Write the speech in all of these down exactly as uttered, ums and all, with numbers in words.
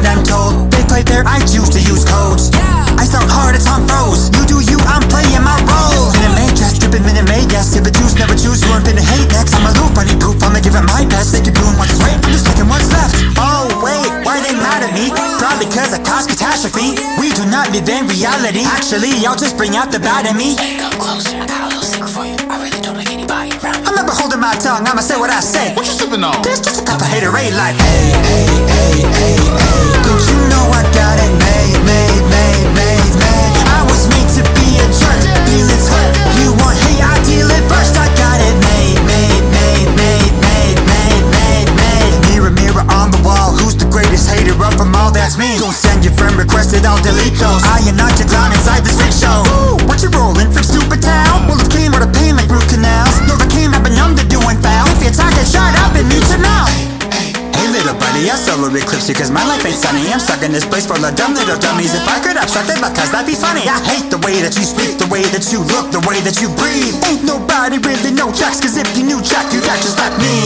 untold. They play fair, I choose to use codes. I start hard, it's on froze. You do you, I'm playing my role. Minute Maid, yes, drippin' Minute Maid, yes. If it juice, never choose who I'm finna hate next. I'm a loop, bunny poop, I'ma give it my best. They keep doing what's right, I'm just taking what's left. Oh wait, why they mad at me? Probably cause I caused catastrophe. We do not live in reality. Actually, I'll just bring out the bad in me. Hey, come closer, I got a little secret for you. I really don't like anybody around me. I'm never holding my tongue, I'ma say what I say. What you sipping on? There's just a couple hater ain't like, hey, hey, hey, hey, hey. Don't you know I got it made, made, made, made, made. I was made to be a jerk, feelings hurt. You want hate, I deal it first. I got it made, made, made, made, made, made, made, made. Mirror, mirror on the wall, who's the greatest hater of them all? That's me. Don't send your friend requested, I'll delete those. I am not your clown inside this freak show. Ooh, what you rolling from stupid town? Well, it came out of pain like root canals. No, they came up and numb to doing foul. If you're talking shut up and mute your mouth. Hey little buddy, I solo eclipse you cause my life ain't sunny. I'm stuck in this place full of dumb little dummies. If I could obstruct it, cause that'd be funny. I hate the way that you speak, the way that you look, the way that you breathe. Ain't nobody really know Jax, cause if you knew Jack, you'd act just like me.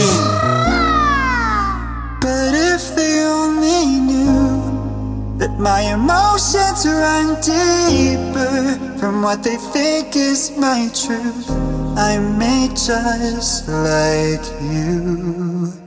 But if they only knew that my emotions run deeper from what they think is my truth, I'm made just like you.